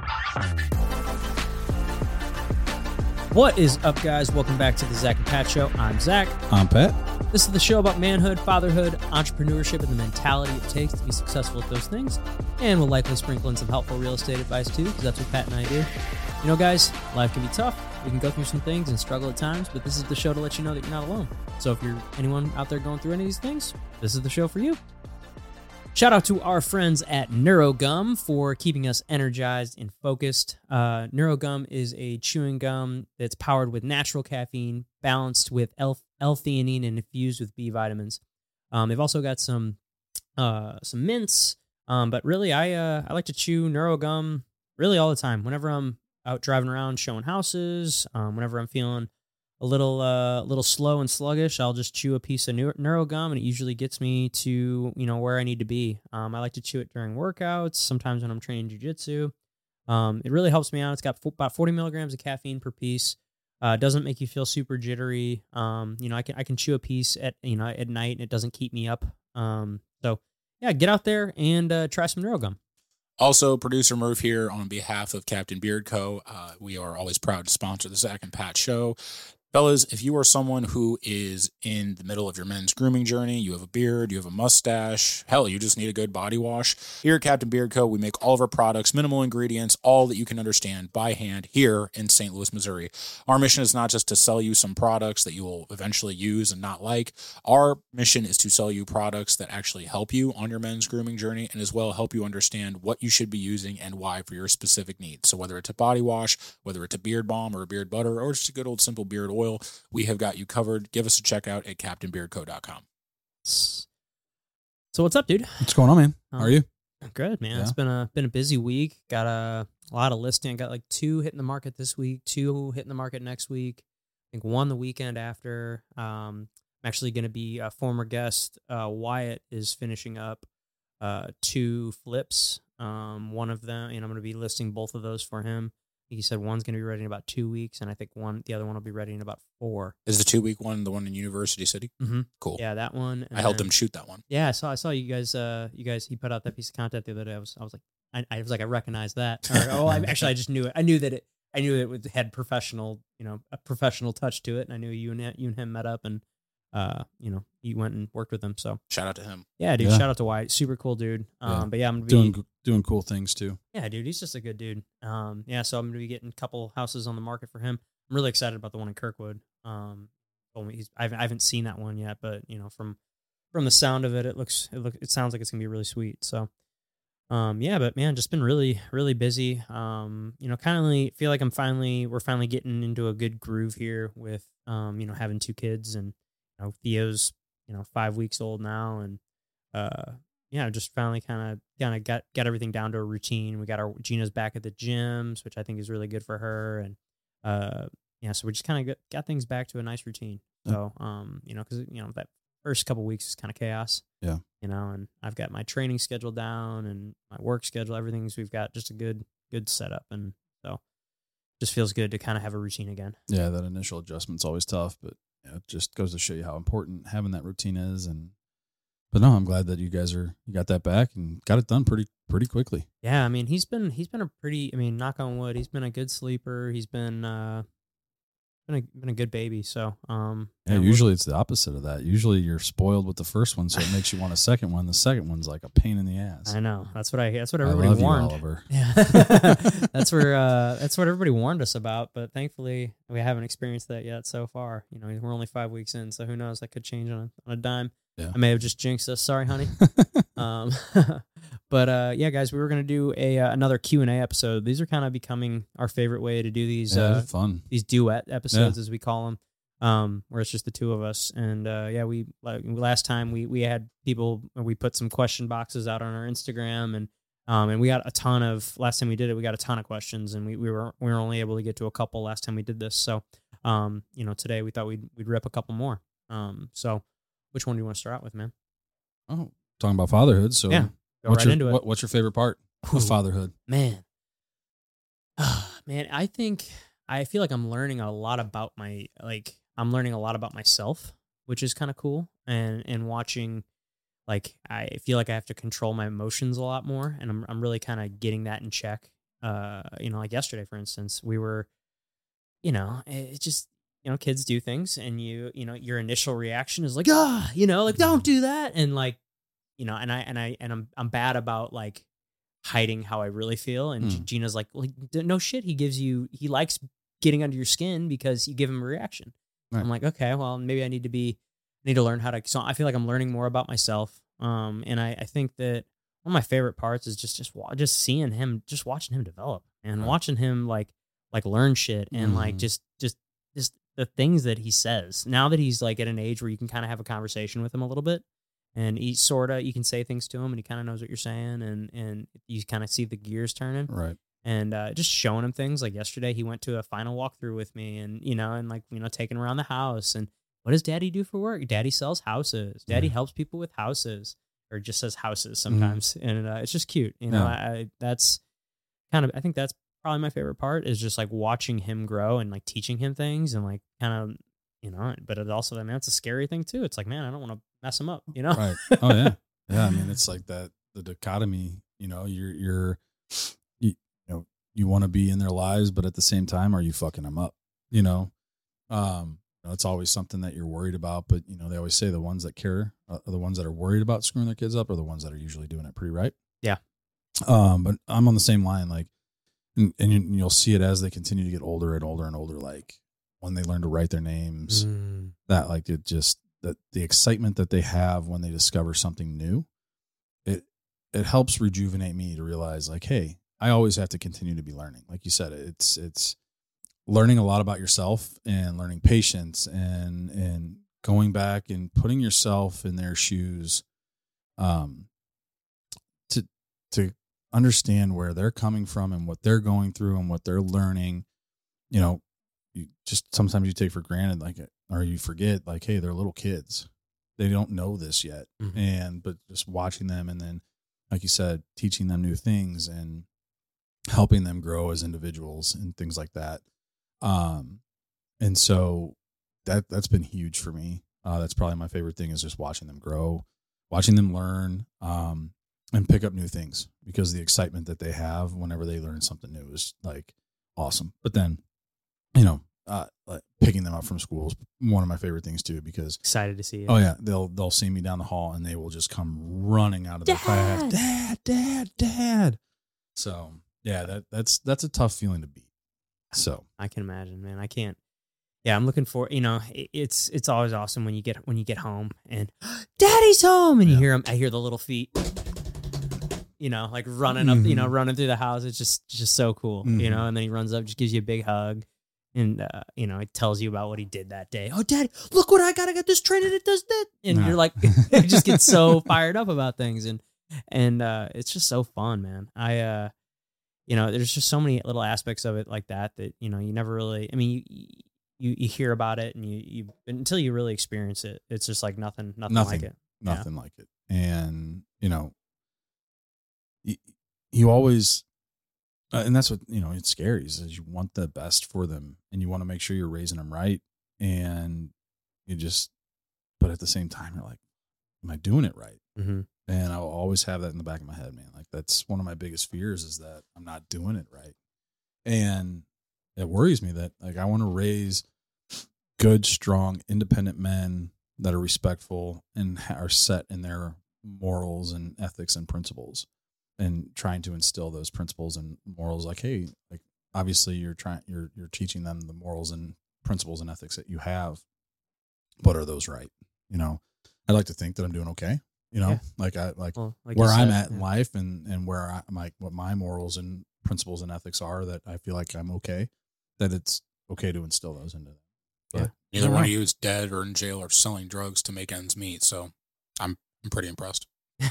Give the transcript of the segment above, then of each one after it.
What is up, guys? Welcome back to the Zach and Pat Show. I'm Zach. I'm Pat. This is the show about manhood, fatherhood, entrepreneurship, and the mentality it takes to be successful at those things. And we'll likely sprinkle in some helpful real estate advice too, because that's what Pat and I do. You know, guys, life can be tough. We can go through some things and struggle at times, but this is the show to let you know that you're not alone. So if you're anyone out there going through any of these things, this is the show for you. Shout out to our friends at NeuroGum for keeping us energized and focused. NeuroGum is a chewing gum that's powered with natural caffeine, balanced with L-theanine, and infused with B vitamins. They've also got some mints, but really, I like to chew NeuroGum really all the time. Whenever I'm out driving around showing houses, whenever I'm feeling a little slow and sluggish, I'll just chew a piece of NeuroGum, and it usually gets me to, where I need to be. I like to chew it during workouts, sometimes when I'm training jiu-jitsu. It really helps me out. It's got about 40 milligrams of caffeine per piece. It doesn't make you feel super jittery. I can chew a piece at night, and it doesn't keep me up. So yeah, get out there and try some NeuroGum. Also, producer Murph here on behalf of Captain Beard Co. We are always proud to sponsor the Zach and Pat Show. Fellas, if you are someone who is in the middle of your men's grooming journey, you have a beard, you have a mustache, hell, you just need a good body wash, here at Captain Beard Co., we make all of our products, minimal ingredients, all that you can understand by hand here in St. Louis, Missouri. Our mission is not just to sell you some products that you will eventually use and not like. Our mission is to sell you products that actually help you on your men's grooming journey and as well help you understand what you should be using and why for your specific needs. So whether it's a body wash, whether it's a beard balm or a beard butter, or just a good old simple beard oil, we have got you covered. Give us a check out at CaptainBeardCo.com. So what's up, dude? What's going on, man? How are you? Good, man. Yeah. It's been a busy week. Got a lot of listing. Got like 2 hitting the market this week, 2 hitting the market next week. I think 1 the weekend after. I'm actually going to be a former guest. Wyatt is finishing up 2 flips. One of them, I'm going to be listing both of those for him. He said one's going to be ready in about 2 weeks, and I think the other one will be ready in about 4. Is the 2-week one the one in University City? Mm-hmm. Cool. Yeah, that one. I helped him shoot that one. Yeah, I saw you guys. He put out that piece of content the other day. I was like, I recognize that. I just knew it. I knew that it had professional, a professional touch to it, and I knew you and him met up, and you went and worked with him. So shout out to him. Yeah, dude. Yeah. Shout out to Wyatt. Super cool dude. But yeah, I'm gonna be doing cool things too. Yeah, dude. He's just a good dude. So I'm gonna be getting a couple houses on the market for him. I'm really excited about the one in Kirkwood. I haven't seen that one yet, but from the sound of it, it sounds like it's gonna be really sweet. So, but man, just been really, really busy. Kind of feel like we're finally getting into a good groove here with, having 2 kids, and Theo's 5 weeks old now, and just finally kind of got everything down to a routine. We got Gina's back at the gyms, which I think is really good for her, and so we just kind of got things back to a nice routine. So because that first couple weeks is kind of chaos. Yeah. And I've got my training schedule down and my work schedule, we've got just a good setup, and so just feels good to kind of have a routine again. Yeah, that initial adjustment's always tough, but it just goes to show you how important having that routine is. But no, I'm glad that you got that back and got it done pretty quickly. Yeah, I mean, he's been a pretty, knock on wood, he's been a good sleeper. He's been a good baby. So usually it's the opposite of that. Usually you're spoiled with the first one, so it makes you want a second one. The second one's like a pain in the ass. I know. That's what everybody warned. You, Oliver. Yeah. That's what everybody warned us about, but thankfully we haven't experienced that yet so far. We're only 5 weeks in, so who knows, that could change on a dime. Yeah. I may have just jinxed us. Sorry, honey. But guys, we were going to do another Q&A episode. These are kind of becoming our favorite way to do these fun. These duet episodes, as we call them, where it's just the 2 of us. And last time we had people, we put some question boxes out on our Instagram, and we got a ton of, last time we did it, we got a ton of questions, and we were only able to get to a couple last time we did this. So today we thought we'd rip a couple more. So which one do you want to start out with, man? Oh, talking about fatherhood. So yeah. Into it. What's your favorite part of fatherhood? Man, I feel like I'm learning a lot about myself, which is kind of cool, and watching, I feel like I have to control my emotions a lot more, and I'm really kind of getting that in check. like yesterday, for instance, we were, it just, kids do things and your initial reaction is like, like, don't do that. And like, I'm bad about like hiding how I really feel. And Gina's like, no shit. He likes getting under your skin because you give him a reaction. Right. I'm like, okay, well, maybe I need to learn how to, so I feel like I'm learning more about myself. And I think that one of my favorite parts is just seeing him, just watching him develop and watching him like learn shit and like just the things that he says now that he's like at an age where you can kind of have a conversation with him a little bit, and you can say things to him and he kind of knows what you're saying, and you kind of see the gears turning. Right. And just showing him things. Like yesterday, he went to a final walkthrough with me, and taking him around the house. And what does Daddy do for work? Daddy sells houses. Daddy helps people with houses, or just says houses sometimes. And it's just cute. That's kind of, I think that's probably my favorite part, is just like watching him grow and like teaching him things and like kind of, but it also, it's a scary thing too. It's like, man, I don't want to mess him up, Right. Oh yeah. Yeah. I mean, it's like the dichotomy, you want to be in their lives, but at the same time, are you fucking them up? It's always something that you're worried about, but they always say the ones that care are the ones that are worried about screwing their kids up are the ones that are usually doing it pretty right. Yeah. But I'm on the same line, like, and you'll see it as they continue to get older and older and older, like when they learn to write their names, that like it just, that the excitement that they have when they discover something new, it helps rejuvenate me to realize like, hey, I always have to continue to be learning. Like you said, it's learning a lot about yourself and learning patience and going back and putting yourself in their shoes, to understand where they're coming from and what they're going through and what they're learning. You just sometimes you take for granted, like, or you forget, like, hey, they're little kids. They don't know this yet. But just watching them, and then, like you said, teaching them new things and helping them grow as individuals and things like that. And so that's been huge for me. That's probably my favorite thing, is just watching them grow, watching them learn, and pick up new things, because the excitement that they have whenever they learn something new is like awesome. But then, like picking them up from school is one of my favorite things too, because excited to see it. Oh yeah. They'll see me down the hall and they will just come running out of their class. Dad. So yeah, that's a tough feeling to beat. So I can imagine, man. I can't. Yeah, I'm looking for, it's always awesome when you get home and Daddy's home, and you hear him. I hear the little feet, like running up, running through the house. It's just so cool, and then he runs up, just gives you a big hug, and it tells you about what he did that day. Oh, Daddy, look what I got! I got this trainer that does that, and you're like, you just get so fired up about things, and it's just so fun, man. There's just so many little aspects of it like that you never really. I mean, you hear about it, and you until you really experience it, it's just like nothing like it. Nothing like it. And you always, and that's what it's scary, is you want the best for them, and you want to make sure you're raising them right, and but at the same time, you're like, am I doing it right? And I'll always have that in the back of my head, man. Like, that's one of my biggest fears, is that I'm not doing it right. And it worries me that, like, I want to raise good, strong, independent men that are respectful and are set in their morals and ethics and principles, and trying to instill those principles and morals. Like, hey, like, obviously you're teaching them the morals and principles and ethics that you have, but are those right? I'd like to think that I'm doing okay. Like where I'm at in life, and where I'm like, what my morals and principles and ethics are, that I feel like I'm okay, that it's okay to instill those into them. But neither one of you is dead or in jail or selling drugs to make ends meet. So I'm pretty impressed.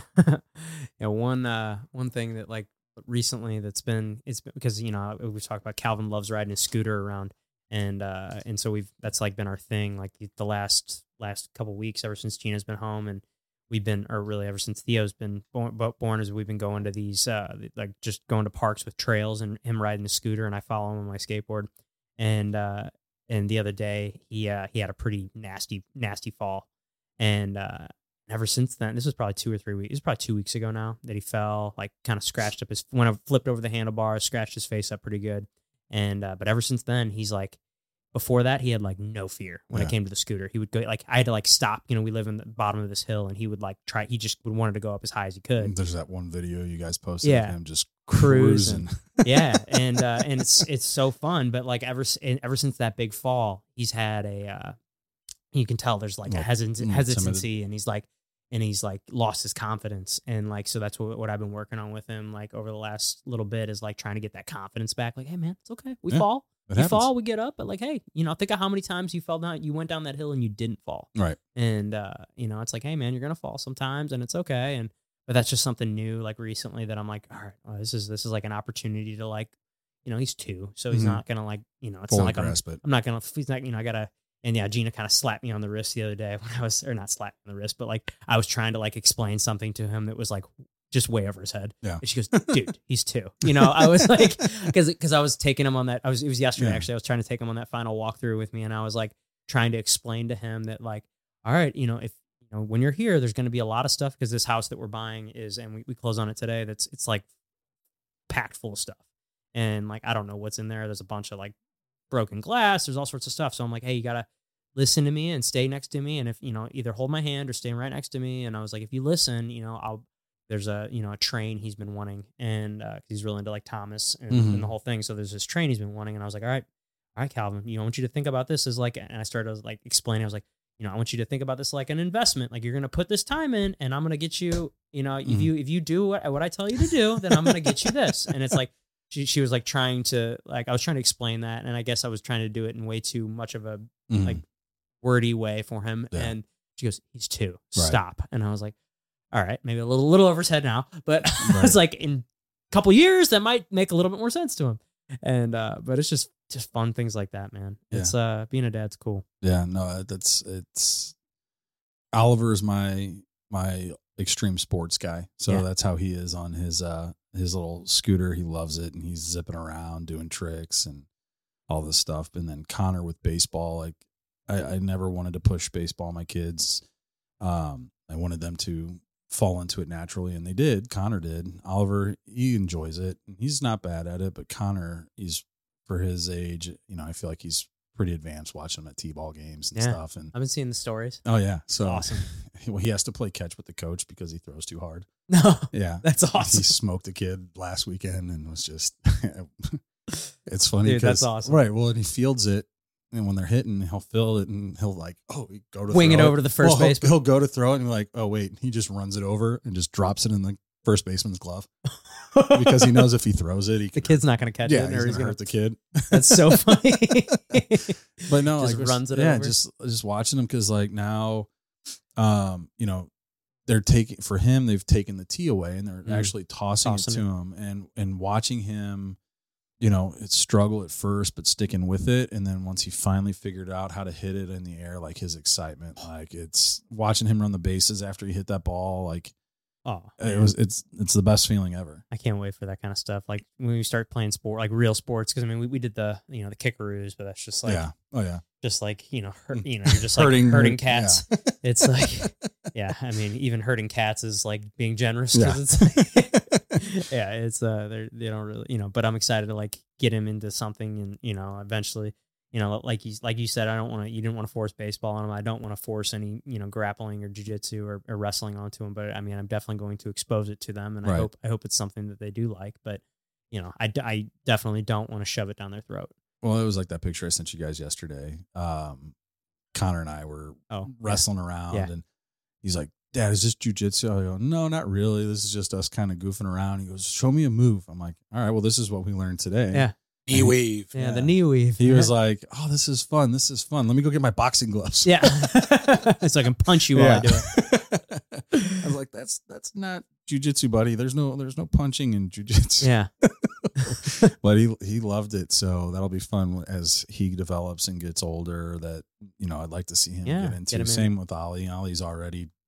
One thing that, like, recently it's been because we've talked about Calvin loves riding his scooter around, and so that's like been our thing, like the last couple weeks, ever since Gina's been home, and we've been, or really ever since Theo's been born, as we've been going to these like just going to parks with trails, and him riding the scooter, and I follow him on my skateboard, and the other day he had a pretty nasty fall, and I ever since then, this was probably 2 or 3 weeks. It was probably 2 weeks ago now that he fell, like kind of scratched up when I flipped over the handlebars, scratched his face up pretty good. And, but ever since then, he's like, before that, he had like no fear when it came to the scooter. He would go, like, I had to like stop, we live in the bottom of this hill, and he would like he just would wanted to go up as high as he could. There's that one video you guys posted of him just cruising. Yeah. And it's so fun. But like ever since that big fall, he's had you can tell there's like a hesitancy, and he's like lost his confidence. And like, so that's what I've been working on with him, like over the last little bit, is like trying to get that confidence back. Like, hey man, it's okay. We fall. You fall, we get up, but like, hey, think of how many times you went doing that hill and you didn't fall. Right. And, it's like, hey man, you're going to fall sometimes, and it's okay. But that's just something new, like recently, that I'm like, all right, well, this is like an opportunity to like, he's 2, so he's not going to like, it's not like I'm not going to, he's not, I got to, and yeah, Gina kind of slapped me on the wrist the other day when or not slapped me on the wrist, but like I was trying to like explain something to him that was like just way over his head. Yeah. And she goes, dude, he's 2. I was like, because I was taking him on that. It was yesterday, actually. I was trying to take him on that final walkthrough with me. And I was like trying to explain to him that like, all right, if, when you're here, there's going to be a lot of stuff, because this house that we're buying is, and we close on it today, it's like packed full of stuff. And like, I don't know what's in there. There's a bunch of like broken glass. There's all sorts of stuff. So I'm like, hey, you got to listen to me and stay next to me. And if, either hold my hand or stay right next to me. And I was like, if you listen, there's a train he's been wanting, and he's really into like Thomas and the whole thing. So there's this train he's been wanting, and I was like, all right, Calvin, I want you to think about this as like, and I started like explaining. I was like, I want you to think about this like an investment. Like, you're going to put this time in, and I'm going to get you, if you do what I tell you to do, then I'm going to get you this. And it's like, she was like trying to, like, I was trying to explain that. And I guess I was trying to do it in way too much of a like wordy way for him. Yeah. And she goes, he's 2, stop. Right. And I was like, all right, maybe a little over his head now, but I was like, in a couple years, that might make a little bit more sense to him. And, but it's just fun things like that, man. Yeah. It's, being a dad's cool. Yeah, no, it's Oliver's my extreme sports guy. So that's how he is on his little scooter. He loves it, and he's zipping around doing tricks and all this stuff. And then Connor with baseball, like I never wanted to push baseball on my kids. I wanted them to fall into it naturally, and they did. Connor did. Oliver, he enjoys it. He's not bad at it, but Connor, he's, for his age, I feel like he's pretty advanced watching him at T-ball games and stuff. And I've been seeing the stories. Oh yeah. So awesome. Well, he has to play catch with the coach because he throws too hard. No. Yeah. That's awesome. He smoked a kid last weekend and was just, it's funny. Dude, that's awesome. Right. Well, and he fields it. And when they're hitting, he'll feel it, and he'll like, go to wing it over to the first baseman. He'll go to throw it, and be like, oh wait, he just runs it over and just drops it in the first baseman's glove, because he knows if he throws it, the kid's not going to catch it, or he's going to hurt the kid. That's so funny. But no, just like, runs it over. just watching him, because like now, they're they've taken the tee away, and they're actually tossing it to him, and watching him. It's struggle at first, but sticking with it. And then once he finally figured out how to hit it in the air, like his excitement, like it's watching him run the bases after he hit that ball. Like, it's the best feeling ever. I can't wait for that kind of stuff. Like when we start playing sport, like real sports. Cause I mean, we did the kickaroos, but that's just like, just like, you're just like hurting cats. Yeah. It's like, I mean, even hurting cats is like being generous. Cause it's like, it's they don't really, but I'm excited to like get him into something, and eventually, like you said, you didn't want to force baseball on him. I don't want to force any grappling or jiu-jitsu or wrestling onto him, but I mean, I'm definitely going to expose it to them, and I hope it's something that they do like, but I definitely don't want to shove it down their throat. Well, it was like that picture I sent you guys yesterday. Connor and I were wrestling around, and he's like, Dad, is this jujitsu? I go, no, not really. This is just us kind of goofing around. He goes, show me a move. I'm like, all right, well, this is what we learned today. Yeah. Knee weave. Yeah, the knee weave. He was like, oh, this is fun. This is fun. Let me go get my boxing gloves. Yeah. So I can punch you while I do it. I was like, that's not jujitsu, buddy. There's no punching in jujitsu. Yeah. But he loved it. So that'll be fun as he develops and gets older, that, I'd like to see him get into. Same with Ollie. Ollie's already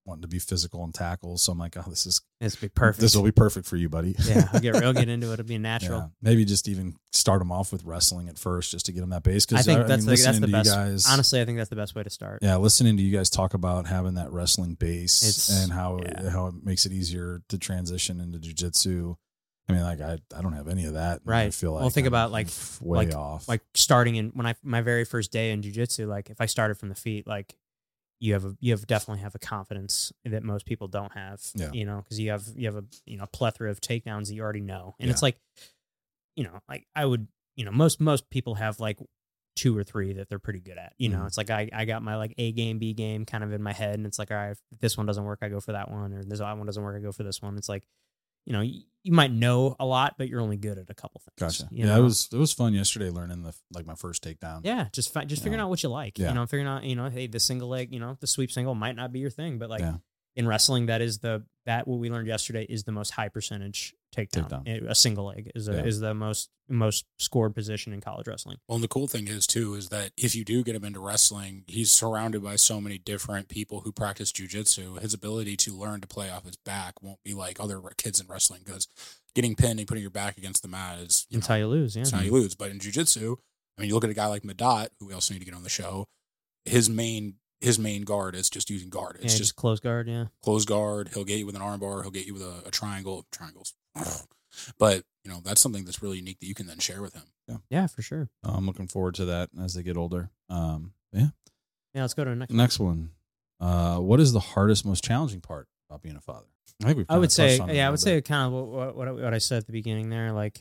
wanting to be physical and tackle. So I'm like, oh, This will be perfect. This will be perfect for you, buddy. Yeah, I'll get into it. It'll be natural. Yeah. Maybe just even start them off with wrestling at first, just to get them that base. I think that's the best. Guys, honestly, I think that's the best way to start. Yeah, listening to you guys talk about having that wrestling base and how yeah. it makes it easier to transition into jiu-jitsu. I mean, like I don't have any of that. Right. I feel like think about like way off. Like starting in my very first day in jiu-jitsu, like if I started from the feet, like you definitely have a confidence that most people don't have. Yeah. You know, because you have a plethora of takedowns that you already know, and Yeah. it's like, like I would, most people have like 2 or 3 that they're pretty good at. It's like I got my like A game, B game kind of in my head, and it's like, all right, if this one doesn't work, I go for that one, or this one doesn't work, I go for this one. It's like, you might know a lot, but you're only good at a couple things. Gotcha. You know? it was fun yesterday learning my first takedown. Yeah, just figuring out what you like. Yeah. Figuring out, hey, the single leg, the sweep single might not be your thing, but like Yeah. in wrestling, that what we learned yesterday is the most high percentage takedown. A single leg is the most scored position in college wrestling. Well, and the cool thing is too is that if you do get him into wrestling, he's surrounded by so many different people who practice jiu-jitsu. His ability to learn to play off his back won't be like other kids in wrestling, because getting pinned and putting your back against the mat is That's how you lose. Yeah, that's how you lose. But in jiu-jitsu, I mean, you look at a guy like Madat, who we also need to get on the show. His main guard is just using guard. It's just close guard. Yeah, close guard. He'll get you with an arm bar. He'll get you with a triangle. Triangles. But that's something that's really unique that you can then share with him. Yeah, for sure. I'm looking forward to that as they get older. Yeah, let's go to the next one. What is the hardest, most challenging part about being a father? I think I would say kind of what I said at the beginning there, like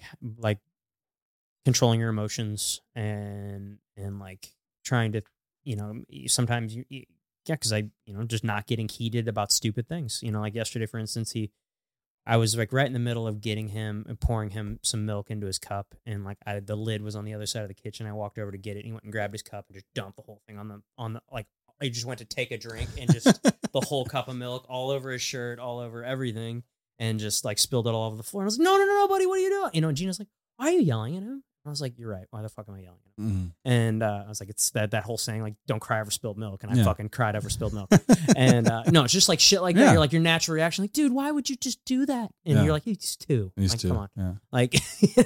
controlling your emotions and like trying to, sometimes because I, just not getting heated about stupid things. Like yesterday, for instance, I was like right in the middle of getting him and pouring him some milk into his cup, and like the lid was on the other side of the kitchen. I walked over to get it, and he went and grabbed his cup and just dumped the whole thing on the like. I just went to take a drink and just the whole cup of milk all over his shirt, all over everything, and just like spilled it all over the floor. And I was like, no, buddy, what are you doing? And Gina's like, why are you yelling at him? I was like, you're right. Why the fuck am I yelling at him? Mm-hmm. And I was like, it's that whole saying, like, don't cry over spilled milk. And I fucking cried over spilled milk. And no, it's just like shit like that. You're like, your natural reaction, like, dude, why would you just do that? And you're like, he's 2. He's like, 2. Come on. Yeah. Like,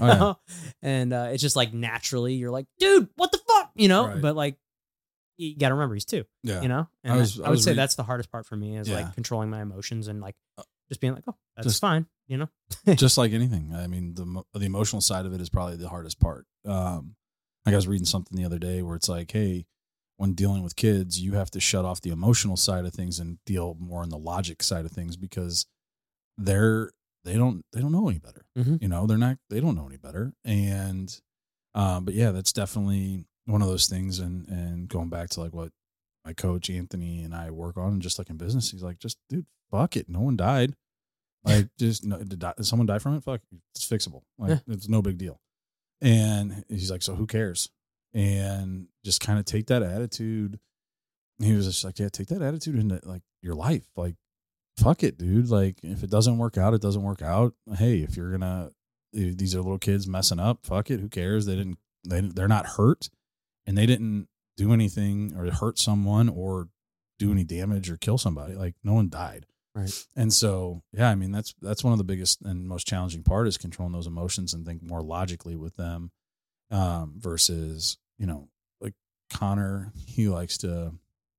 and it's just like naturally, you're like, dude, what the fuck? Right. But like, you got to remember he's 2. Yeah. And I would say that's the hardest part for me is like controlling my emotions and like just being like, oh, that's fine. Just like anything. I mean, the emotional side of it is probably the hardest part. Like I was reading something the other day where it's like, hey, when dealing with kids, you have to shut off the emotional side of things and deal more on the logic side of things, because they don't know any better. Mm-hmm. They don't know any better. And but yeah, that's definitely one of those things. And going back to like what my coach Anthony and I work on, and just like in business, he's like, just dude, fuck it. No one died. Like, just did someone die from it? Fuck, it's fixable. Like, it's no big deal. And he's like, so who cares? And just kind of take that attitude. He was just like, take that attitude into like your life. Like, fuck it, dude. Like, if it doesn't work out, it doesn't work out. Hey, if these are little kids messing up, fuck it. Who cares? They're not hurt, and they didn't do anything or hurt someone or do any damage or kill somebody. Like, no one died. Right. And so, yeah, I mean, that's one of the biggest and most challenging part is controlling those emotions and think more logically with them, versus, like Connor, he likes to,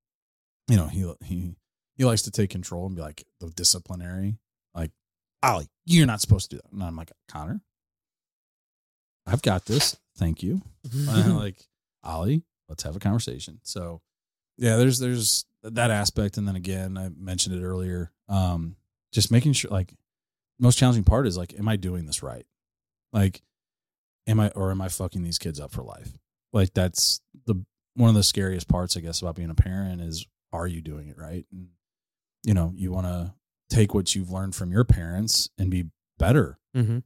he likes to take control and be like the disciplinary, like, Ollie, you're not supposed to do that. And I'm like, Connor, I've got this. Thank you. Like, Ollie, let's have a conversation. So yeah, there's that aspect. And then again, I mentioned it earlier. Just making sure, like, most challenging part is like, am I doing this right? Like, am I fucking these kids up for life? Like, that's one of the scariest parts, I guess, about being a parent is, are you doing it right? And, you want to take what you've learned from your parents and be better, mm-hmm.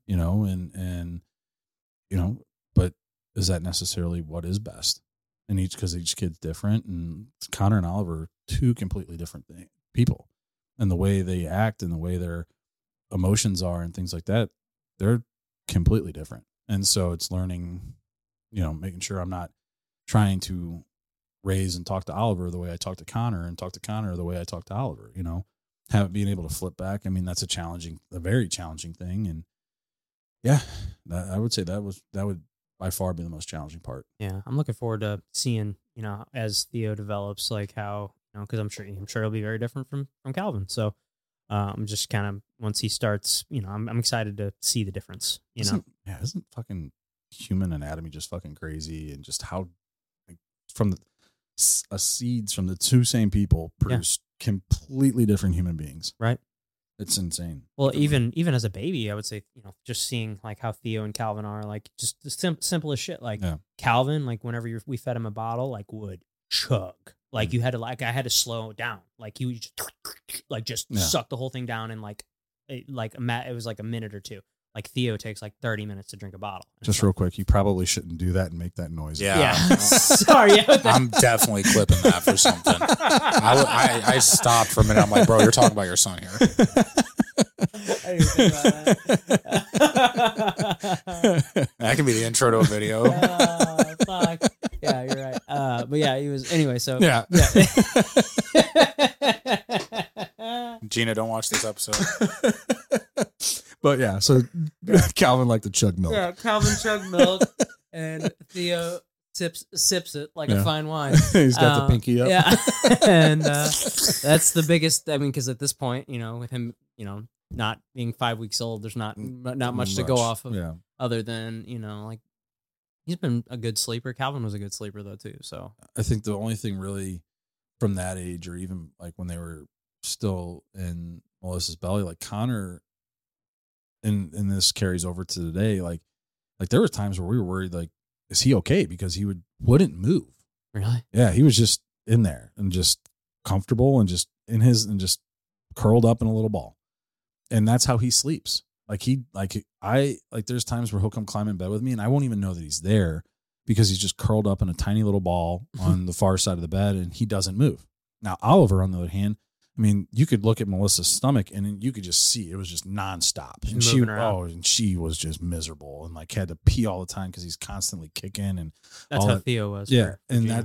But is that necessarily what is best? And because each kid's different, and Connor and Oliver are 2 completely different people, and the way they act and the way their emotions are and things like that, they're completely different. And so it's learning, making sure I'm not trying to raise and talk to Oliver the way I talk to Connor and talk to Connor the way I talk to Oliver, being able to flip back. I mean, that's a very challenging thing. And yeah, I would say that would by far be the most challenging part. Yeah, I'm looking forward to seeing, as Theo develops, like how, because I'm sure it'll be very different from Calvin. So I'm just kind of, once he starts, I'm excited to see the difference. Isn't fucking human anatomy just fucking crazy? And just how from the seeds from the two same people produce completely different human beings. Right. It's insane. Well, even as a baby, I would say, just seeing like how Theo and Calvin are, like just the simplest shit. Like Calvin, like whenever we fed him a bottle, like would chug. Like you had to, I had to slow it down. Like he would just suck the whole thing down in it was like a minute or two. Like Theo takes like 30 minutes to drink a bottle. Just real quick, you probably shouldn't do that and make that noise. Yeah. Sorry. I'm definitely clipping that for something. I stopped for a minute. I'm like, bro, you're talking about your son here. I didn't think about that. That can be the intro to a video. Fuck. Yeah, you're right. But yeah, he was, anyway, so. Yeah. Gina, don't watch this episode. But yeah, so Calvin liked to chug milk. Yeah, Calvin chugged milk, and Theo sips it like a fine wine. He's got the pinky up. Yeah, and that's the biggest. I mean, because at this point, with him, not being 5 weeks old, there's not much to go off of, other than like he's been a good sleeper. Calvin was a good sleeper though too. So I think the only thing really from that age, or even like when they were still in Melissa's belly, like Connor. And this carries over to today. Like there were times where we were worried, like, is he okay? Because he wouldn't move. Really? Yeah, he was just in there and just comfortable and just just curled up in a little ball. And that's how he sleeps. There's times where he'll come climb in bed with me and I won't even know that he's there because he's just curled up in a tiny little ball on the far side of the bed and he doesn't move. Now, Oliver, on the other hand, I mean, you could look at Melissa's stomach and you could just see it was just nonstop. And she was just miserable and like had to pee all the time because he's constantly kicking and that's how Theo was. Yeah.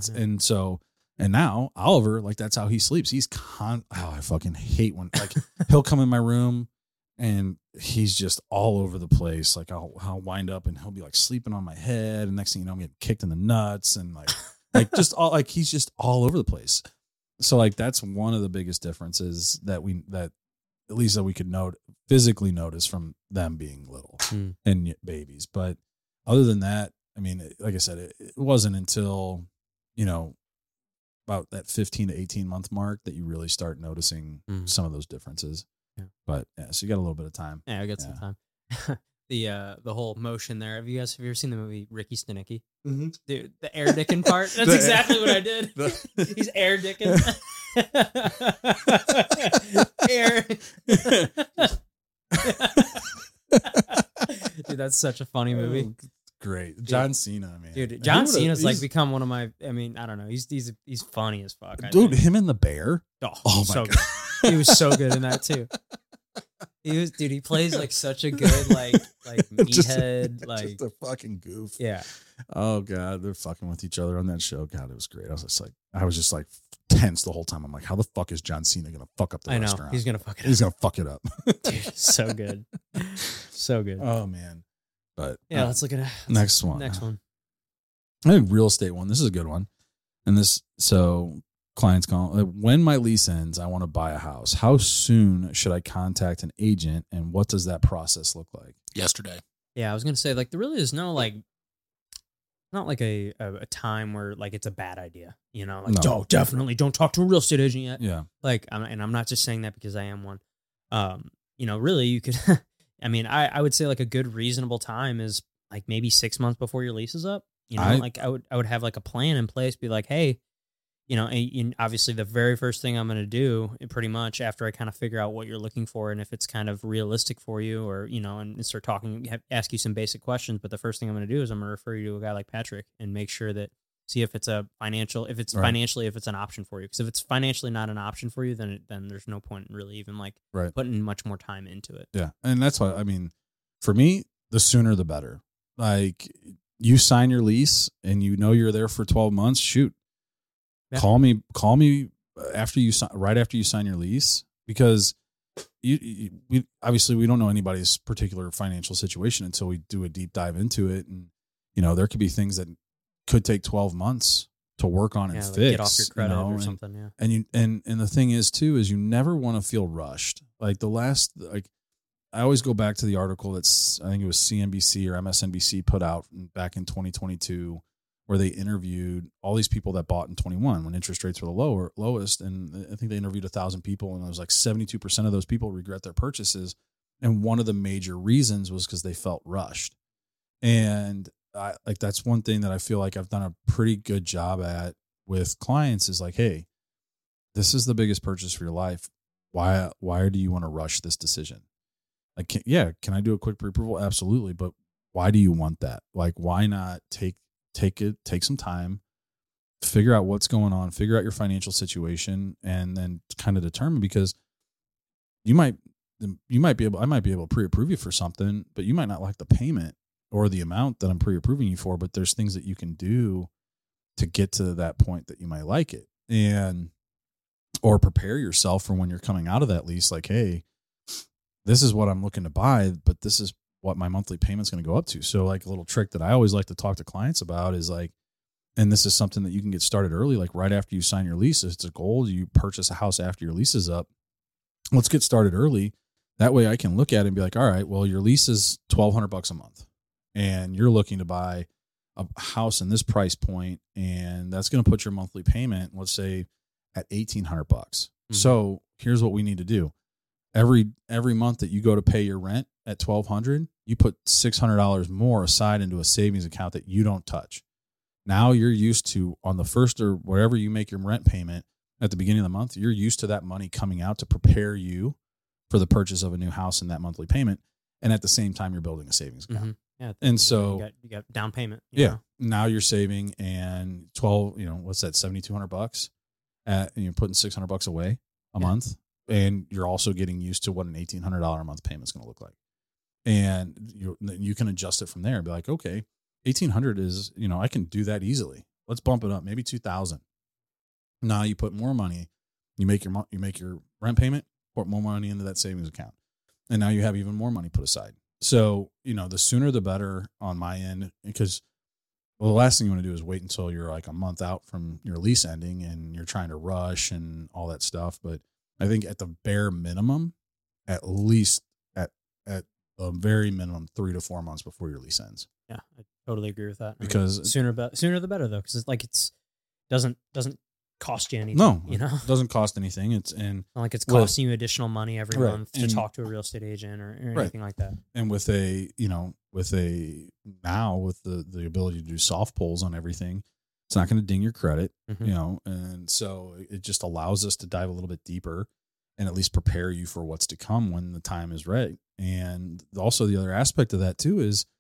And now Oliver, like that's how he sleeps. He's I fucking hate when like he'll come in my room and he's just all over the place. Like I'll wind up and he'll be like sleeping on my head. And next thing you know, I'm getting kicked in the nuts and like just all like he's just all over the place. So like that's one of the biggest differences that at least that we could physically notice from them being little and babies. But other than that, I mean, like I said, it wasn't until, about that 15 to 18 month mark that you really start noticing some of those differences. Yeah. But yeah, so you got a little bit of time. Yeah, I got some time. The whole motion there. Have you ever seen the movie Ricky Stenicki? Mm-hmm. Dude, the air dicking part. That's exactly what I did. He's air dicking. Air. Dude, that's such a funny movie. Great. John Cena, man. Dude, John Cena's like become one of my, I mean, I don't know. He's funny as fuck. Dude, him and the bear. Oh my God. Good. He was so good in that too. He plays like such a good like meathead, just a fucking goof. Yeah. Oh God, they're fucking with each other on that show. God, it was great. I was just like tense the whole time. I'm like, how the fuck is John Cena gonna fuck up the restaurant? He's gonna fuck it up. He's gonna fuck it up. Dude, so good. So good. Oh man. But yeah, let's look at it. Next one. I think real estate one. This is a good one. And clients call, when my lease ends, I want to buy a house. How soon should I contact an agent and what does that process look like? Yesterday. Yeah, I was going to say, like, there really is no, like, not like a time where, like, it's a bad idea, definitely don't talk to a real estate agent yet. Yeah. Like, I'm not just saying that because I am one. Really, you could, I mean, I would say, like, a good reasonable time is, like, maybe 6 months before your lease is up. I would have, like, a plan in place, be like, hey, and obviously the very first thing I'm going to do pretty much after I kind of figure out what you're looking for and if it's kind of realistic for you or, and start talking, ask you some basic questions. But the first thing I'm going to do is I'm going to refer you to a guy like Patrick and make sure that see if it's financially, if it's an option for you. Because if it's financially not an option for you, then there's no point in really even like putting much more time into it. Yeah. And that's why, I mean, for me, the sooner the better. Like you sign your lease and you're there for 12 months, shoot. Yeah. Call me right after you sign your lease because we obviously we don't know anybody's particular financial situation until we do a deep dive into it. And, there could be things that could take 12 months to work on and like fix. get off your credit or something. Yeah. And the thing is too, is you never want to feel rushed. Like I always go back to the article that's, I think it was CNBC or MSNBC put out back in 2022, where they interviewed all these people that bought in 21 when interest rates were the lowest. And I think they interviewed 1,000 people, and it was like 72% of those people regret their purchases. And one of the major reasons was because they felt rushed. And that's one thing that I feel like I've done a pretty good job at with clients is like, hey, this is the biggest purchase for your life. Why do you want to rush this decision? Like, can I do a quick pre-approval? Absolutely. But why do you want that? Like, why not take some time, figure out what's going on, figure out your financial situation, and then kind of determine, because I might be able to pre-approve you for something, but you might not like the payment or the amount that I'm pre-approving you for, but there's things that you can do to get to that point that you might like it, or prepare yourself for when you're coming out of that lease. Like, hey, this is what I'm looking to buy, but this is what my monthly payment's going to go up to. So like a little trick that I always like to talk to clients about is like, and this is something that you can get started early, like right after you sign your lease. It's a goal. You purchase a house after your lease is up. Let's get started early. That way I can look at it and be like, all right, well, your lease is $1,200 a month and you're looking to buy a house in this price point, and that's going to put your monthly payment, let's say, at $1,800. Mm-hmm. So here's what we need to do. Every month that you go to pay your rent at $1,200, you put $600 more aside into a savings account that you don't touch. Now you're used to, on the first or wherever you make your rent payment at the beginning of the month, you're used to that money coming out to prepare you for the purchase of a new house and that monthly payment. And at the same time, you're building a savings account. Mm-hmm. Yeah. And so you got down payment. Yeah. Now you're saving, and what's that? $7,200 and you're putting $600 away a month. And you're also getting used to what an $1,800 a month payment is going to look like. And you can adjust it from there and be like, okay, $1,800 is, I can do that easily. Let's bump it up, maybe $2,000. Now you put more money, you make your rent payment, put more money into that savings account. And now you have even more money put aside. So, the sooner the better on my end, because the last thing you want to do is wait until you're like a month out from your lease ending and you're trying to rush and all that stuff. But I think at the bare minimum, at least at a very minimum 3 to 4 months before your lease ends. Yeah, I totally agree with that. Because sooner the better, though, because it's doesn't cost you anything. No, it doesn't cost anything. It's not like it's costing you additional money every month to talk to a real estate agent or anything like that. And with the ability to do soft pulls on everything, it's not going to ding your credit, and so it just allows us to dive a little bit deeper and at least prepare you for what's to come when the time is right. And also the other aspect of that too is,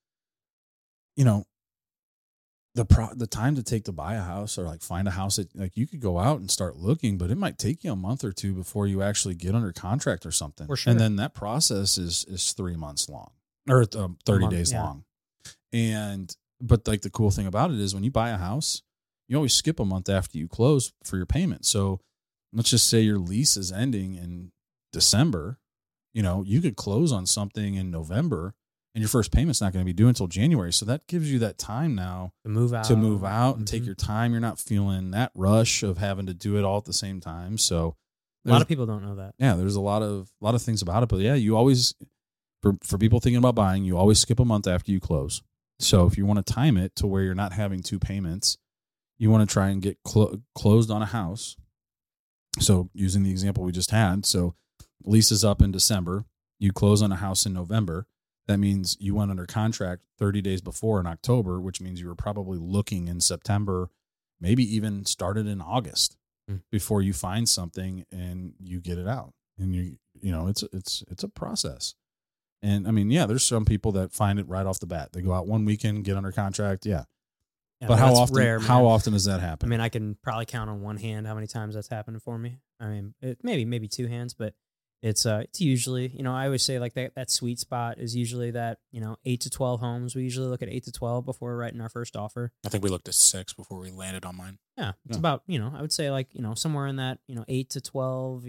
the time to take to buy a house or like find a house that like you could go out and start looking, but it might take you a month or two before you actually get under contract or something. For sure. And then that process is 3 months long or 30 days long. But like the cool thing about it is when you buy a house, you always skip a month after you close for your payment. So let's just say your lease is ending in December, you could close on something in November and your first payment's not going to be due until January. So that gives you that time now to move out and take your time. You're not feeling that rush of having to do it all at the same time. So a lot of people don't know that. Yeah, there's a lot of things about it, but yeah, you always, for people thinking about buying, you always skip a month after you close. So if you want to time it to where you're not having 2 payments, you want to try and get closed on a house. So using the example we just had, so lease is up in December, you close on a house in November. That means you went under contract 30 days before in October, which means you were probably looking in September, maybe even started in August before you find something and you get it out. And it's a process. And I mean, yeah, there's some people that find it right off the bat. They go out one weekend, get under contract. Yeah. But how often? Rare, how often does that happen? I mean, I can probably count on one hand how many times that's happened for me. I mean, maybe 2 hands, but it's usually, I always say like that sweet spot is usually that 8 to 12 homes. We usually look at 8 to 12 before we're writing our first offer. I think we looked at 6 before we landed on mine. Yeah, it's about I would say like somewhere in that 8 to 12.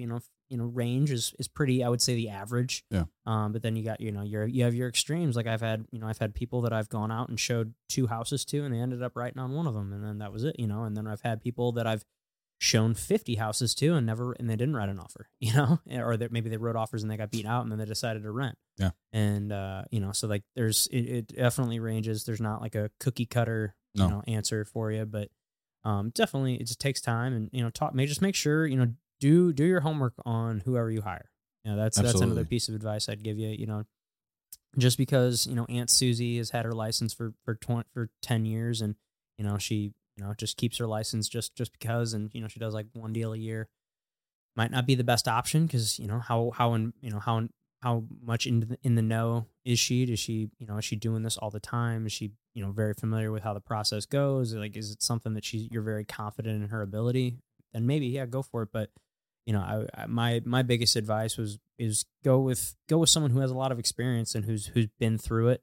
range is pretty, I would say, the average. Yeah. But then you got, you have your extremes. Like I've had people that I've gone out and showed 2 houses to, and they ended up writing on one of them, and then that was it, and then I've had people that I've shown 50 houses to and they didn't write an offer, or that maybe they wrote offers and they got beat out and then they decided to rent. Yeah. And, so like it definitely ranges. There's not like a cookie cutter, answer for you, but, definitely it just takes time and, just make sure, do your homework on whoever you hire. That's another piece of advice I'd give you, just because, Aunt Susie has had her license for 10 years and, she, just keeps her license just because, and, she does like 1 deal a year. Might not be the best option because, how much in the know is she? Is she, is she doing this all the time? Is she, very familiar with how the process goes? Like, is it something that you're very confident in her ability? Then maybe, yeah, go for it. But, my biggest advice is go with someone who has a lot of experience and who's been through it.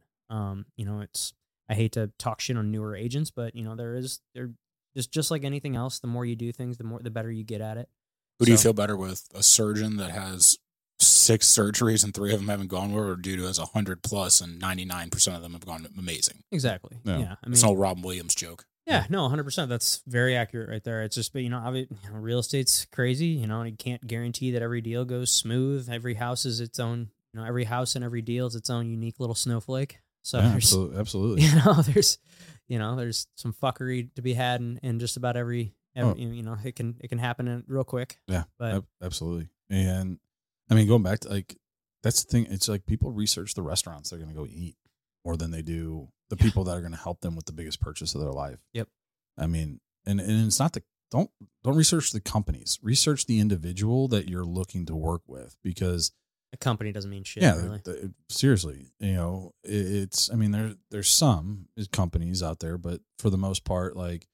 I hate to talk shit on newer agents, but they're just like anything else. The more you do things, the better you get at it. Who do you feel better with? A surgeon that has 6 surgeries and 3 of them haven't gone well, or a dude who has 100+ and 99% of them have gone amazing? Exactly. Yeah. I mean, it's an old Robin Williams joke. Yeah, no, 100%. That's very accurate right there. It's just, but real estate's crazy. You can't guarantee that every deal goes smooth. Every house is its own. Every house and every deal is its own unique little snowflake. So yeah, absolutely. There's some fuckery to be had in just about every it can happen real quick. Yeah, but absolutely. And I mean, going back to like, that's the thing. It's like people research the restaurants they're going to go eat more than they do the people that are going to help them with the biggest purchase of their life. Yep. I mean, and it's not don't research the companies. Research the individual that you're looking to work with, because a company doesn't mean shit. Yeah, really. Seriously, it's. I mean, there's some companies out there, but for the most part, like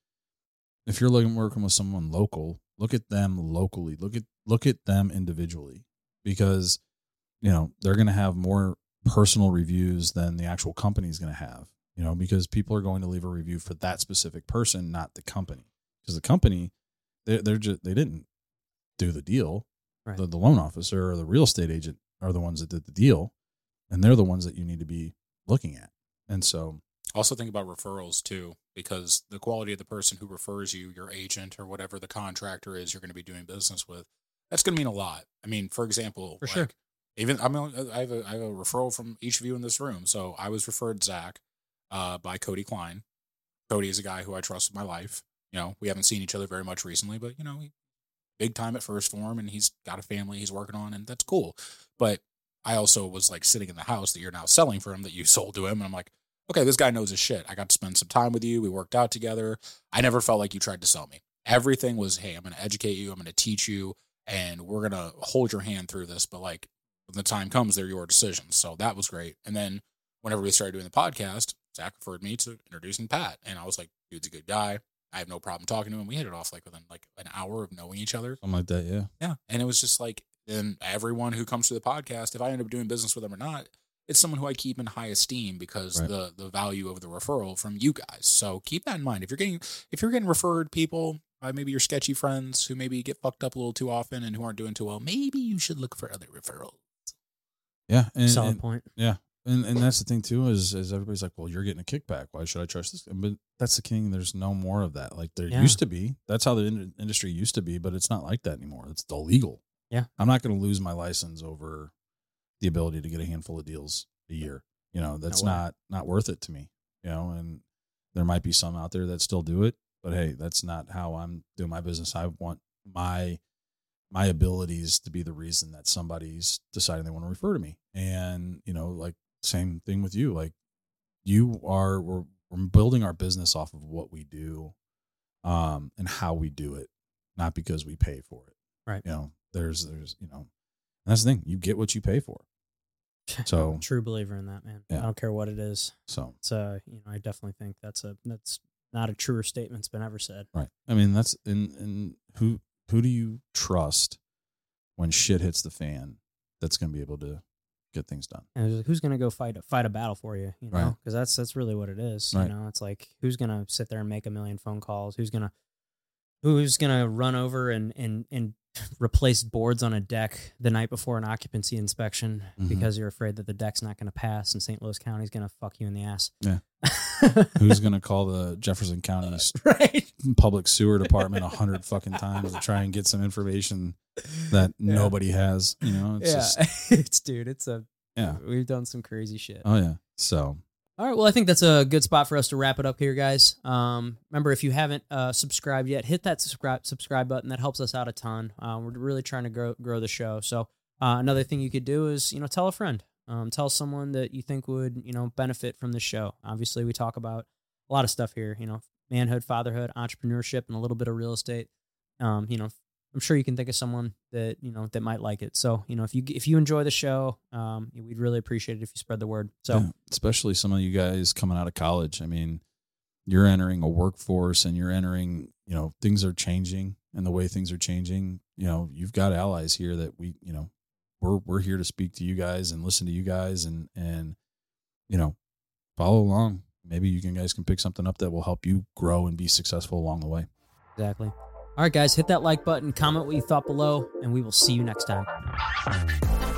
if you're working with someone local, look at them locally. Look at them individually, because they're going to have more personal reviews than the actual company is going to have. Because people are going to leave a review for that specific person, not the company. Because the company, they didn't do the deal. Right. The loan officer or the real estate agent are the ones that did the deal, and they're the ones that you need to be looking at. And so, also think about referrals too, because the quality of the person who refers you, your agent or whatever the contractor is you're going to be doing business with, that's going to mean a lot. I mean, for example, sure. Even I have a referral from each of you in this room. So I was referred Zach by Cody Klein. Cody is a guy who I trust with my life. We haven't seen each other very much recently, but big time at First Form, and he's got a family he's working on, and that's cool. But I also was like sitting in the house that you're now selling for him, that you sold to him, and I'm like, okay, this guy knows his shit. I got to spend some time with you. We worked out together. I never felt like you tried to sell me. Everything was, hey, I'm going to educate you. I'm going to teach you, and we're going to hold your hand through this. But like when the time comes, they're your decisions. So that was great. And then whenever we started doing the podcast, Zach referred me to introducing Pat, and I was like, dude's a good guy. I have no problem talking to him. We hit it off like within like an hour of knowing each other. Something like that, yeah. Yeah. And it was just like, and everyone who comes to the podcast, if I end up doing business with them or not, it's someone who I keep in high esteem because right. the value of the referral from you guys. So keep that in mind. If you're getting referred people by maybe your sketchy friends who maybe get fucked up a little too often and who aren't doing too well, maybe you should look for other referrals. Yeah. Solid point. Yeah. And that's the thing too, is everybody's like, well, you're getting a kickback. Why should I trust this? But that's the king. There's no more of that. Like there used to be. That's how the industry used to be, but it's not like that anymore. It's illegal. Yeah. I'm not going to lose my license over the ability to get a handful of deals a year. That's not worth it to me. And there might be some out there that still do it, but hey, that's not how I'm doing my business. I want my abilities to be the reason that somebody's deciding they want to refer to me. And, like same thing with you. Like we're building our business off of what we do, and how we do it, not because we pay for it. Right. There's, and that's the thing. You get what you pay for. So true believer in that, man. Yeah. I don't care what it is. So it's I definitely think that's not a truer statement's been ever said. Right. I mean, that's in who do you trust when shit hits the fan that's going to be able to get things done? And who's going to go fight a battle for you, right. Because that's really what it is. Right. It's like, who's going to sit there and make a million phone calls? Who's going to, Who's gonna run over and replace boards on a deck the night before an occupancy inspection because you're afraid that the deck's not going to pass and St. Louis County's going to fuck you in the ass? Yeah. Who's going to call the Jefferson County Right. public sewer department 100 fucking times to try and get some information that nobody has? You know, it's just, we've done some crazy shit. Oh yeah. So. All right, well, I think that's a good spot for us to wrap it up here, guys. Remember, if you haven't subscribed yet, hit that subscribe button. That helps us out a ton. We're really trying to grow the show. So another thing you could do is, tell a friend. Tell someone that you think would, benefit from the show. Obviously, we talk about a lot of stuff here, manhood, fatherhood, entrepreneurship, and a little bit of real estate. I'm sure you can think of someone that, that might like it. So, if you enjoy the show, we'd really appreciate it if you spread the word. So, yeah, especially some of you guys coming out of college. I mean, you're entering a workforce and you're entering, things are changing, and the way things are changing, you've got allies here that we're here to speak to you guys and listen to you guys and follow along. Maybe you guys can pick something up that will help you grow and be successful along the way. Exactly. All right, guys, hit that like button, comment what you thought below, and we will see you next time.